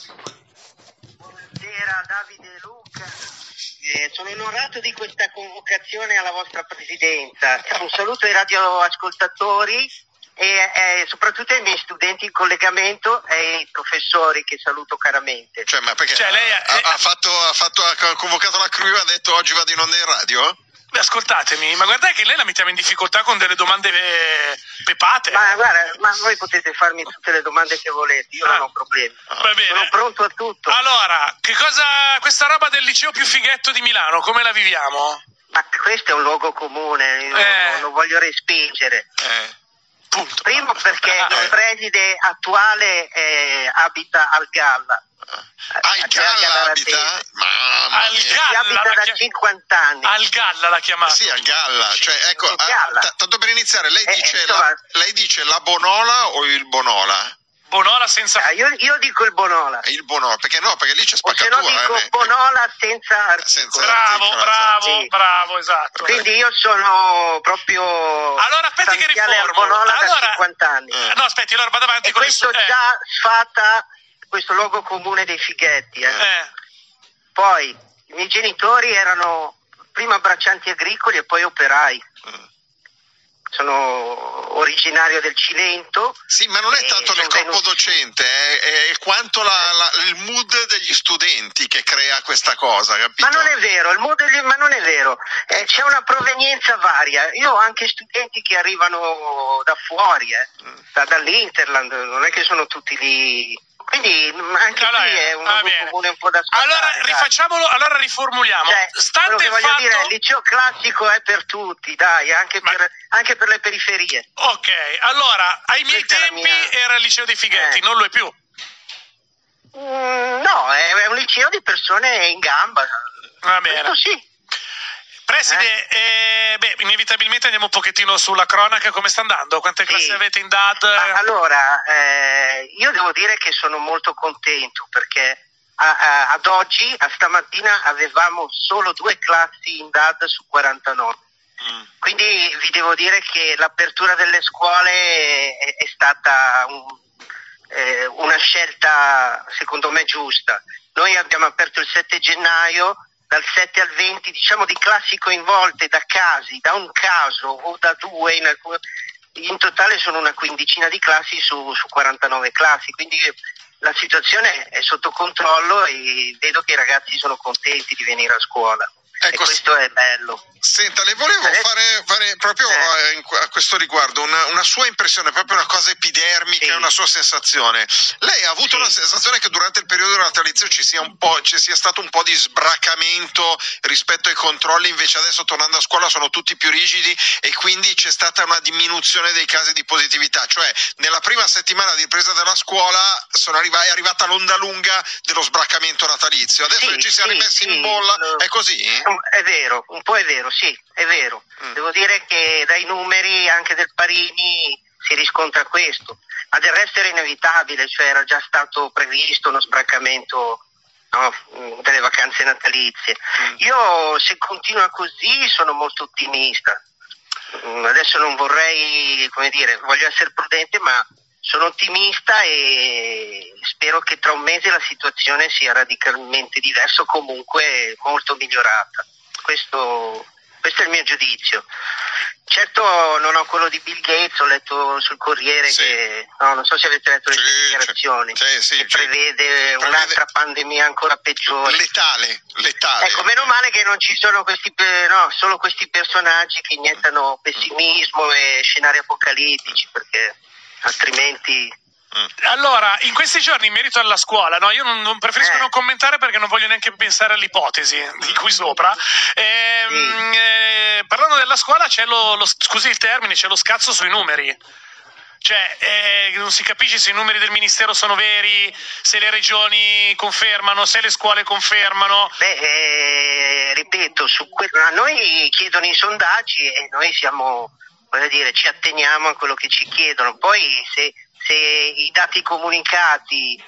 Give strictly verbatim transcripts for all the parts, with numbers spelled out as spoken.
Buonasera Davide e Luca, eh, sono onorato di questa convocazione alla vostra presidenza. Un saluto ai radioascoltatori e eh, soprattutto ai miei studenti in collegamento e ai professori che saluto caramente. Cioè, ma perché cioè, lei ha, è... ha, fatto, ha, fatto, ha convocato la crew e ha detto oggi vado in onda in radio? Beh, ascoltatemi, ma guardate che lei la mettiamo in difficoltà con delle domande eh, pepate. Ma guarda, ma voi potete farmi tutte le domande che volete, io ah, non ho problemi. Va bene. Sono pronto a tutto. Allora, che cosa, questa roba del liceo più fighetto di Milano, come la viviamo? Ma questo è un luogo comune, io eh. non lo voglio respingere. Eh. Punto. Primo perché ah, il preside attuale eh, abita al Galla. Al Galla abita? Mamma mia. Si abita da chiam... cinquanta anni. Al Galla l'ha chiamato. Sì, al Galla. Sì, cioè, ecco, Galla. t- tanto per iniziare, lei, eh, dice insomma... la, lei dice la Bonola o il Bonola? Bonola senza... Ah, io, io dico il Bonola. Il Bonola, perché no? Perché lì c'è O spaccatura. se no dico eh, Bonola senza articolo. Senza bravo, articolo, bravo, sì. bravo, esatto. Quindi io sono proprio... Allora aspetti che riformulo. Bonola allora... da cinquanta anni. Eh. No, aspetti, allora vado avanti e con questo il... già eh. sfata questo luogo comune dei fighetti. Eh. Eh. Poi i miei genitori erano prima braccianti agricoli e poi operai. Mm. Sono originario del Cilento. Sì, ma non è tanto nel corpo venuti... docente, è, è quanto la, la, il mood degli studenti che crea questa cosa, capito? Ma non è vero, il mood degli... ma non è vero, eh, c'è una provenienza varia. Io ho anche studenti che arrivano da fuori, eh, mm. da, dall'Interland, non è che sono tutti lì. Quindi anche allora, qui è un luogo comune un po' da sfatare. Allora rifacciamolo, allora riformuliamo. Cioè, Stante il voglio fatto... dire, il liceo classico è per tutti, dai, anche, Ma... per, anche per le periferie. Ok, allora, ai miei Questa tempi mia... era il liceo dei fighetti, eh. non lo è più. Mm, no, è, è un liceo di persone in gamba. Va bene. Questo sì. Preside, eh? Eh, beh, inevitabilmente andiamo un pochettino sulla cronaca, come sta andando? Quante sì. classi avete in D A D? Ma allora, eh, io devo dire che sono molto contento perché a, a, ad oggi, a stamattina, avevamo solo due classi in D A D su quarantanove. Mm. Quindi vi devo dire che l'apertura delle scuole è, è stata un, eh, una scelta secondo me giusta. Noi abbiamo aperto il sette gennaio. Dal sette al venti, diciamo, di classi coinvolte da casi, da un caso o da due, in, alcun... in totale sono una quindicina di classi su, su quarantanove classi, quindi la situazione è sotto controllo e vedo che i ragazzi sono contenti di venire a scuola. Ecco, e questo è bello. Senta, le volevo eh? fare, fare proprio eh. a questo riguardo una, una sua impressione, proprio una cosa epidermica, sì. Una sua sensazione. Lei ha avuto sì. La sensazione che durante il periodo natalizio ci sia un po', ci sia stato un po' di sbracamento rispetto ai controlli, invece adesso tornando a scuola sono tutti più rigidi e quindi c'è stata una diminuzione dei casi di positività, cioè nella prima settimana di ripresa della scuola sono arriva, è arrivata l'onda lunga dello sbraccamento natalizio, adesso sì, ci siamo sì, rimessi sì, in bolla, lo... è così? È vero, un po' è vero, sì, è vero. Mm. Devo dire che dai numeri anche del Parini si riscontra questo, ma del resto era inevitabile, cioè era già stato previsto uno sbraccamento, no, delle vacanze natalizie. Mm. Io se continua così sono molto ottimista. Adesso non vorrei, come dire, voglio essere prudente, ma sono ottimista e spero che tra un mese la situazione sia radicalmente diversa o comunque molto migliorata. Questo, questo è il mio giudizio. Certo non ho quello di Bill Gates, ho letto sul Corriere sì. che, no, non so se avete letto le sì, dichiarazioni, sì, sì, che prevede, prevede un'altra pandemia ancora peggiore. Letale, letale. Ecco, meno male che non ci sono questi, no, solo questi personaggi che iniettano pessimismo e scenari apocalittici, perché altrimenti... Allora, in questi giorni in merito alla scuola, no, io non, non preferisco eh. non commentare perché non voglio neanche pensare all'ipotesi di qui sopra. Ehm, mm. eh, parlando della scuola c'è lo, lo, scusi il termine, c'è lo scazzo sui numeri. Cioè, eh, non si capisce se i numeri del ministero sono veri, se le regioni confermano, se le scuole confermano. Beh, eh, ripeto, su que- a noi chiedono i sondaggi e noi siamo, voglio dire, ci atteniamo a quello che ci chiedono. Poi se se i dati comunicati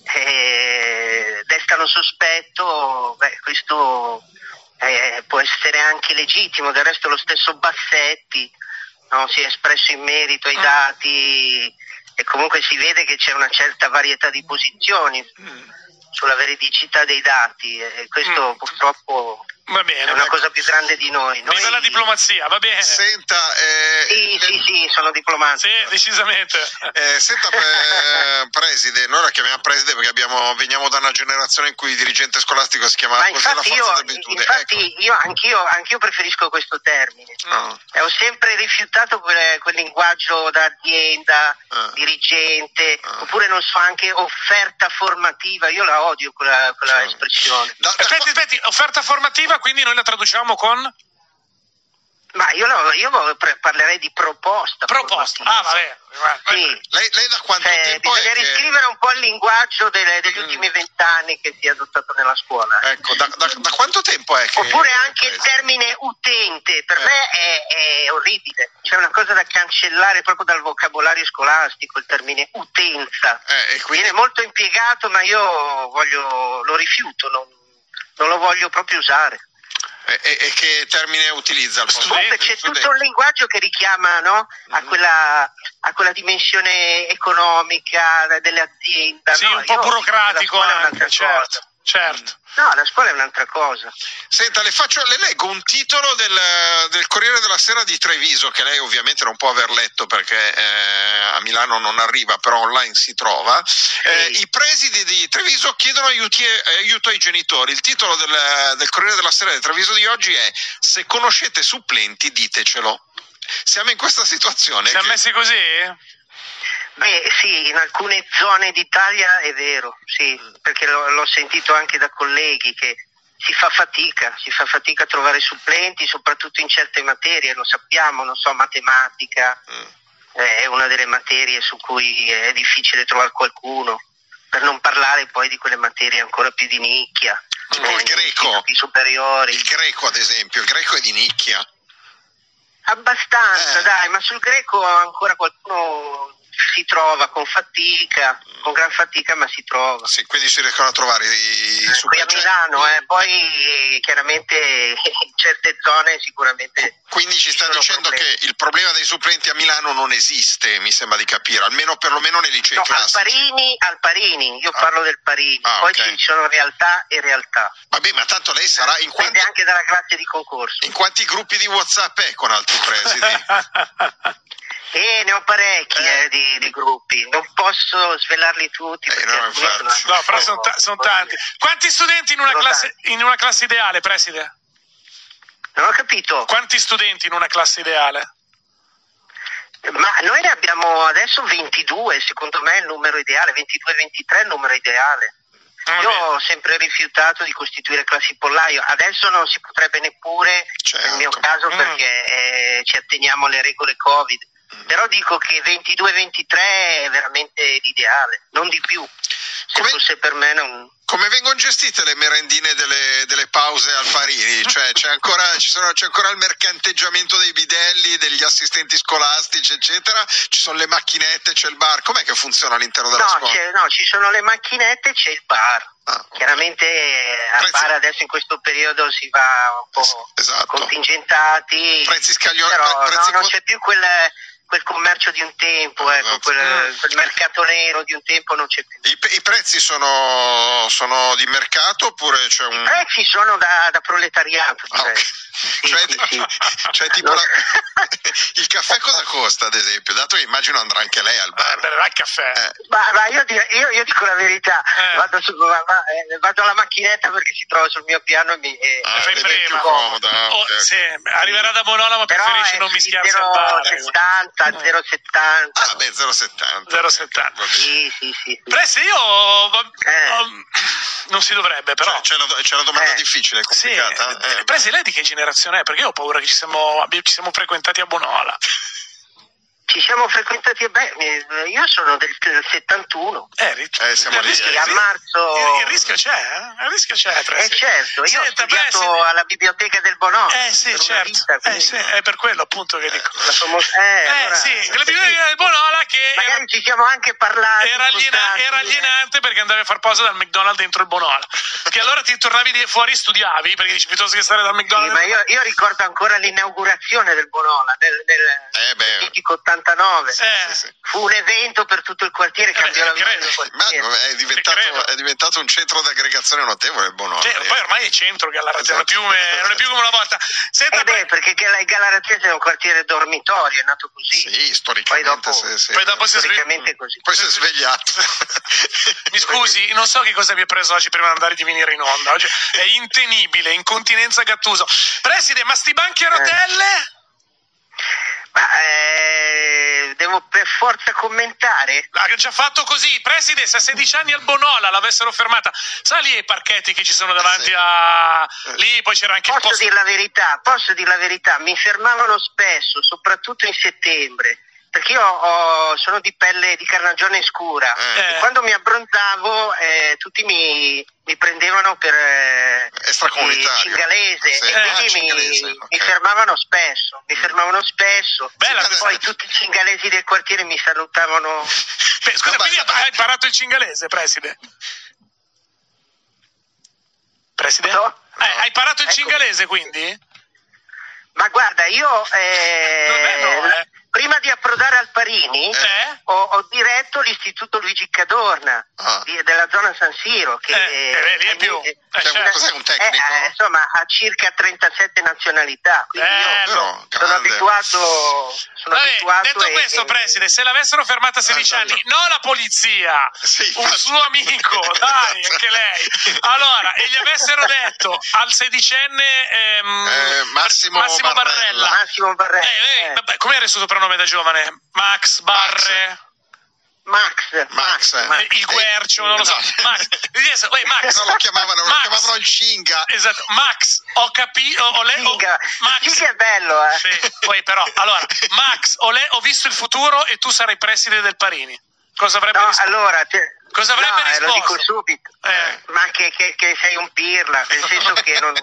eh, destano sospetto, beh, questo eh, può essere anche legittimo. Del resto lo stesso Bassetti, no, si è espresso in merito ai dati e comunque si vede che c'è una certa varietà di posizioni mm. sulla veridicità dei dati, e questo mm. purtroppo va bene, è una ecco. cosa più grande di noi. noi... Viva la diplomazia, va bene. Senta, eh, sì, le... sì, sì, sono diplomatico. Sì, decisamente. Eh, senta, eh, preside, noi la chiamiamo preside perché abbiamo, veniamo da una generazione in cui il dirigente scolastico si chiamava Ma così, la forza io, d'abitudine. Infatti ecco. io, anch'io, anch'io preferisco questo termine. No. E ho sempre rifiutato quel, quel linguaggio da azienda, ah. dirigente, ah. oppure non so, anche offerta formativa. Io la odio quella, quella sì. espressione. Da, da aspetti, qua... aspetti, offerta formativa, quindi noi la traduciamo con? Ma io, lo, io parlerei di proposta. Proposta, ah vabbè. Sì. Lei, lei da quanto cioè, tempo bisogna è che... riscrivere un po' il linguaggio delle, degli mm. ultimi vent'anni che si è adottato nella scuola. Ecco, da, da, da quanto tempo è che... Oppure anche il termine utente, per eh. me è, è orribile. C'è una cosa da cancellare proprio dal vocabolario scolastico, il termine utenza. Eh, e quindi... Viene molto impiegato, ma io voglio, lo rifiuto, non, non lo voglio proprio usare. E, e, e che termine utilizza il Comunque c'è studente. Tutto un linguaggio che richiama, no, a, mm. quella, a quella dimensione economica delle aziende. Sì, no? un po' Io burocratico anche, certo, certo. No, la scuola è un'altra cosa. Senta, le, faccio, le leggo un titolo del, del Corriere della Sera di Treviso, che lei ovviamente non può aver letto perché eh, a Milano non arriva, però online si trova. Sì. Eh, I presidi di Treviso chiedono aiuti, aiuto ai genitori. Il titolo del, del Corriere della Sera di Treviso di oggi è: se conoscete supplenti ditecelo. Siamo in questa situazione. Siamo che... messi così? Beh sì, in alcune zone d'Italia è vero, sì, perché l'ho, l'ho sentito anche da colleghi che si fa fatica, si fa fatica a trovare supplenti, soprattutto in certe materie, lo sappiamo, non so, matematica mm. è una delle materie su cui è difficile trovare qualcuno, per non parlare poi di quelle materie ancora più di nicchia, tipo il greco, i superiori. Il greco ad esempio, il greco è di nicchia. Abbastanza, eh. dai, ma sul greco ancora qualcuno si trova con fatica, con gran fatica, ma si trova. Sì, quindi si riescono a trovare i eh, qui a Milano, eh, poi eh, chiaramente in certe zone sicuramente. Quindi ci sta dicendo problemi. Che il problema dei supplenti a Milano non esiste, mi sembra di capire, almeno perlomeno nei licei no, classici. Al Parini, al Parini, io ah. parlo del Parini, ah, poi okay. ci sono realtà e realtà. Vabbè, ma tanto lei sarà in quanti... anche dalla classe di concorso. In quanti gruppi di WhatsApp è con altri presidi? Eh, ne ho parecchi eh. Eh, di, di gruppi, non posso svelarli tutti. Eh, no, sono, no, però sono, ta- sono tanti. Quanti studenti in una, classe, in una classe ideale, preside? Non ho capito. Quanti studenti in una classe ideale? Ma noi ne abbiamo adesso ventidue, secondo me è il numero ideale, ventidue ventitré è il numero ideale. Ah, Io ho sempre rifiutato di costituire classi pollaio, adesso non si potrebbe neppure, certo. nel mio caso, mm. perché eh, ci atteniamo alle regole Covid. Però dico che ventidue ventitré è veramente l'ideale, non di più. Se come, fosse per me non... Come vengono gestite le merendine delle, delle pause al Parini? Cioè c'è ancora, ci sono, c'è ancora il mercanteggiamento dei bidelli, degli assistenti scolastici, eccetera? Ci sono le macchinette, c'è il bar? Com'è che funziona all'interno della no, scuola? C'è, no, ci sono le macchinette e c'è il bar. Ah, okay. Chiaramente al Prezzi... bar adesso in questo periodo si va un po' esatto. contingentati. Prezzi scaglioni. Però prezzi no, non c'è più quel... quel commercio di un tempo, ah, ecco, quel, quel mercato nero di un tempo non c'è più. I, i prezzi sono, sono di mercato oppure c'è un... I prezzi sono da, da proletariato, ah, okay. sì, cioè, sì, sì. cioè tipo no. la... il caffè cosa costa ad esempio? Dato che immagino andrà anche lei al bar. Eh, al caffè. Eh. Ma, ma io, io, io dico la verità, eh. vado, su, va, va, eh, vado alla macchinetta perché si trova sul mio piano e mi... Eh, ah, è più comoda. Oh, okay. Sì, arriverà da Bonola ma preferisce non mischiarsi al bar. settanta zero settanta Ah beh, zero settanta zero settanta Sì, sì, sì. Presi, io eh. um, non si dovrebbe, però. Cioè, c'è, la, c'è la domanda eh. difficile, complicata. Sì. Eh, Presi, lei di che generazione è? Perché io ho paura che ci siamo, ci siamo frequentati a Bonola. Ci siamo frequentati, beh, io sono del, del settantuno. Eh, eh siamo lì. Sì, a marzo. Il, il rischio c'è, eh? Il rischio c'è, Presi. Eh certo, io Senta, ho studiato Presi... alla biblioteca del Bonola. Eh sì, certo. Vita, eh, sì, è per quello appunto che dico. La famos- eh, eh allora, sì, la biblioteca del Bonola che magari era, ci siamo anche parlati. Era, aliena, era alienante eh. perché andavi a far pausa dal McDonald's dentro il Bonola. Che allora ti tornavi di fuori e studiavi perché dici piuttosto che stare dal McDonald's. Sì, ma io, io ricordo ancora l'inaugurazione del Bonola nel, nel eh beh. mitico ottanta quarantanove. Eh. Sì, sì. Fu un evento per tutto il quartiere, cambiò Eh, la vita credo. del quartiere. Ma è diventato, è diventato un centro di aggregazione notevole il Bonola. Cioè, poi ormai è centro Gallarate, non, è più, Esatto. non è più come una volta. Senta, Eh beh, perché il Galaratese è un quartiere dormitorio, è nato così. Sì, storicamente. Poi dopo, sì, sì. poi dopo si è svegli- storicamente così. Poi si è svegliato. Mi scusi, non so che cosa mi ha preso oggi prima di andare di venire in onda. Oggi è intenibile, incontinenza Gattuso. Preside, ma sti banchi a rotelle? Ma eh, devo per forza commentare? Ha già fatto così. Preside, se a sedici anni al Bonola l'avessero fermata, sa lì ai parchetti che ci sono davanti Sì. a... Lì poi c'era anche il Posso posto... dire la verità, posso dire la verità, mi fermavano spesso, soprattutto in settembre, perché io ho- sono di pelle di carnagione scura. Eh. E quando mi abbronzavo eh, tutti mi, mi prendevano per eh, Extracomunitario. il cingalese Sì. e Ah, quindi mi, cingalese, ok. mi fermavano spesso, mi fermavano spesso. Bella E poi tutti i cingalesi del quartiere mi salutavano. Beh, scusa, No, quindi ma- ha imparato il cingalese, preside? Preside? No? Eh, hai imparato il Ecco. cingalese, quindi? Ma guarda, io eh, Non è no, eh. prima di approdare al Parini Eh? ho, ho diretto l'istituto Luigi Cadorna Ah. di- della zona San Siro, che Eh, eh, lì è è- più- è- eh, Cioè, certo. cos'è un tecnico? eh, eh, insomma, ha circa trentasette nazionalità, quindi Eh, io Però, sono grande. abituato. Sono Vabbè, abituato detto e- questo, e- preside, se l'avessero fermata a sedici Esatto. anni, no la polizia, Sì, un infatti. suo amico, dai, Esatto. anche lei. Allora, e gli avessero detto al sedicenne ehm, Eh, Massimo Barrella. Barrella. Massimo Barrella. Eh, eh, eh. vabbè, com'era il suo soprannome da giovane? Max Barre? Max, Max, eh. Eh, il Guercio, non lo so. No. Max, Uè, Max. No, lo chiamavano, lo Max. chiamavano il Cinga. Esatto, Max, ho capito, ho, le- ho- Figa. Max, Figa è bello, eh. sì, poi però, allora, Max, ho, le- ho visto il futuro e tu sarai preside del Parini. Cosa avrebbe No, risposto? allora, te- Cosa avrebbe no, eh, lo risposto? dico subito. Eh. Ma che, che- che sei un pirla, nel senso che non,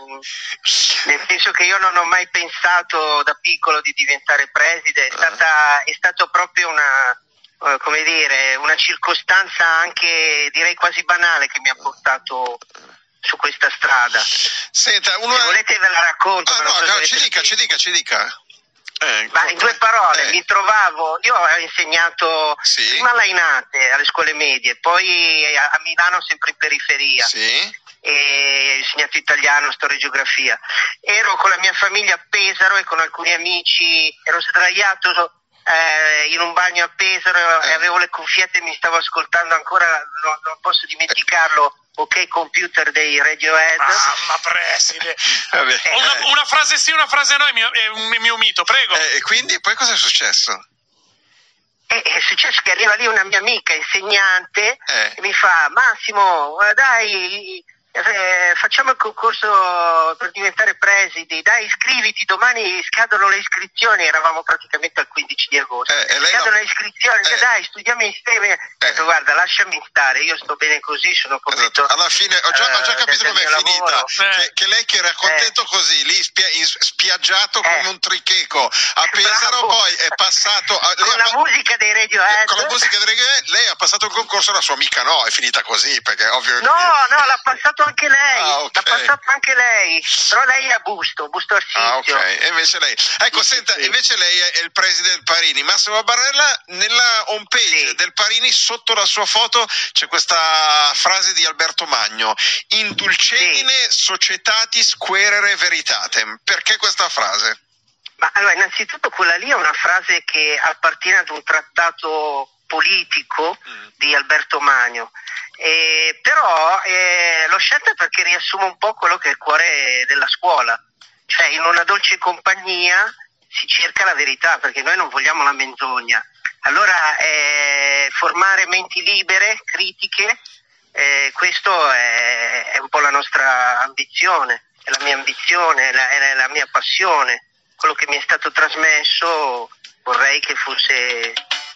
nel senso che io non ho mai pensato da piccolo di diventare preside, è stata è stato proprio una eh, come dire, una circostanza anche direi quasi banale che mi ha portato su questa strada. Senta, uno... Se volete ve la racconto. Ah, me lo no, so no, se ci volete dica, ci sentire. dica, ci dica. Eh, Ma in due parole, eh, mi trovavo, io ho insegnato Sì. prima a Lainate, alle scuole medie, poi a, a Milano sempre in periferia, Sì. e ho insegnato italiano, storia e geografia. Ero con la mia famiglia a Pesaro e con alcuni amici, ero sdraiato eh, in un bagno a Pesaro Eh. e avevo le cuffiette e mi stavo ascoltando ancora, no- non posso dimenticarlo, Ok Computer dei Radiohead. Ah, ma preside. Vabbè. Eh, Una, una frase sì, una frase no, è mio, è un mio mito, prego. Eh, e quindi poi cosa è successo? E è successo che arriva lì una mia amica insegnante Eh. e mi fa: Massimo, eh, dai, eh, facciamo il concorso per diventare presidi, dai, iscriviti, domani scadono le iscrizioni, eravamo praticamente al quindici di agosto. Eh, e lei scadono no- le iscrizioni, Eh. dai, studiamo insieme. Ho detto: guarda, lasciami stare, io sto bene così, sono convinto. Esatto. Alla fine ho già, ho già eh, capito del com'è mio finita. lavoro. Eh. Che, che lei che era contento così, lì spia- in- spiaggiato come Eh. un tricheco a Pesaro, Bravo. poi è passato a- lei Con ha la pa- musica dei Radiohead. con la musica di reggae, lei ha passato il concorso, la sua amica no, è finita così, perché è ovvio che No, no, l'ha passato anche lei, Ah, ok. l'ha passato anche lei, però lei è a Busto, Busto Ah, Arsizio. ok. E invece lei. Ecco, Sì, senta, sì. invece lei è il preside del Parini. Massimo Barrella, nella home page Sì. del Parini, sotto la sua foto, c'è questa frase di Alberto Magno: in dulcedine societatis querere veritatem. Perché questa frase? Ma allora, innanzitutto quella lì è una frase che appartiene ad un trattato politico Mm. di Alberto Magno, eh, però eh, l'ho scelta perché riassume un po' quello che è il cuore della scuola, cioè in una dolce compagnia si cerca la verità, perché noi non vogliamo la menzogna. Allora eh, formare menti libere, critiche, eh, questo è, è un po' la nostra ambizione, è la mia ambizione, è la, è la mia passione, quello che mi è stato trasmesso vorrei che fosse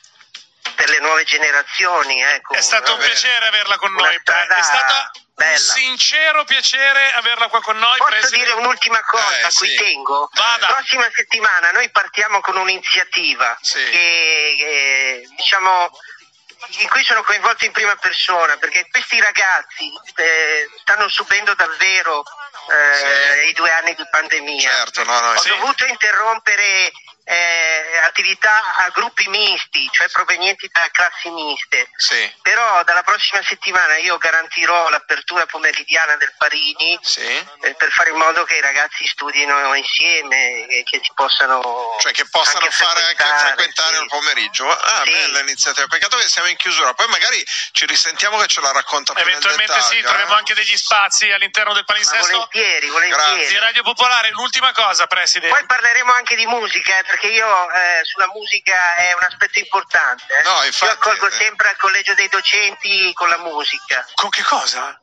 per le nuove generazioni. Ecco, È stato un vabbè. piacere averla con Una noi, pre- strada è stato bella. un sincero piacere averla qua con noi. Posso preside. dire un'ultima cosa Eh, a cui sì. tengo? Vada. La prossima settimana noi partiamo con un'iniziativa Sì. che eh, diciamo in cui sono coinvolto in prima persona, perché questi ragazzi eh, stanno subendo davvero eh, Sì. i due anni di pandemia. Certo, no, no, Ho sì. dovuto interrompere eh, attività a gruppi misti, cioè provenienti da classi miste. Sì. Però dalla prossima settimana io garantirò l'apertura pomeridiana del Parini, sì. eh, per fare in modo che i ragazzi studino insieme e che si possano cioè che possano anche fare anche frequentare sì. il pomeriggio. Ah, sì. Bella iniziativa. Peccato che siamo in chiusura, poi magari ci risentiamo che ce la racconta più eventualmente nel dettaglio, sì, troviamo eh? anche degli spazi all'interno del palinsesto. Volentieri, volentieri. Di Radio Popolare. L'ultima cosa, Preside. Poi parleremo anche di musica, eh, perché io eh, sulla musica è un aspetto importante. Eh. No, infatti, io accolgo eh. sempre al collegio dei docenti con la musica. Con che cosa?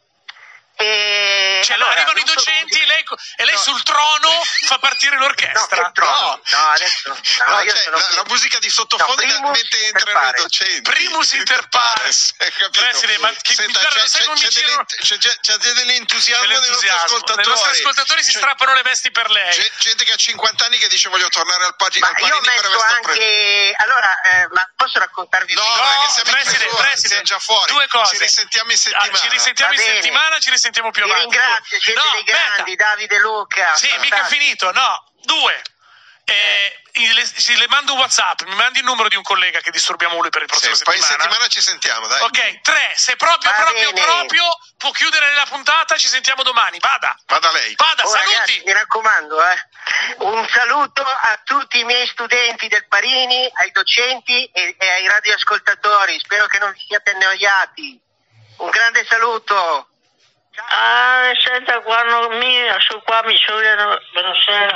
E cioè allora, arrivano i docenti e lei, e lei no. sul trono fa partire l'orchestra. No, trono? No, no, adesso no, no, io cioè, sono la, la musica di sottofondo no, mette entrano i docenti. Primus inter pares. Preside, ma che Senta, mi c'è, sai c'è, c'è, giro... c'è, c'è, c'è dell'entusiasmo dei nostri ascoltatori. I nostri ascoltatori si cioè, strappano le vesti per lei. C'è gente che ha cinquanta anni che dice voglio tornare al Parini. Ma io metto anche allora, eh, ma posso raccontarvi no, no, perché siamo preside, in preside, siamo già fuori. Due cose. Ci risentiamo in settimana. Ah, ci risentiamo in settimana, ci risentiamo più avanti. Vi ringrazio, siete no, dei grandi, aspetta. Davide Luca. Sì, mica è finito, no. Due. Eh, le, sì, le mando un WhatsApp, mi mandi il numero di un collega che disturbiamo lui per il prossimo sì, settimana. Poi in settimana ci sentiamo, dai. Ok, tre, se proprio, Va proprio, bene. proprio può chiudere la puntata, ci sentiamo domani. Vada. Vada lei. Vada, oh, saluti. Ragazzi, mi raccomando, eh. Un saluto a tutti i miei studenti del Parini, ai docenti e, e ai radioascoltatori. Spero che non vi siate annoiati. Un grande saluto. Ah, senta, quando mi su qua mi suonano, buonasera.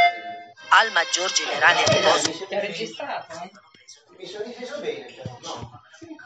Al maggior generale apposta. Mi siete registrato? Mi sono difeso bene però, no?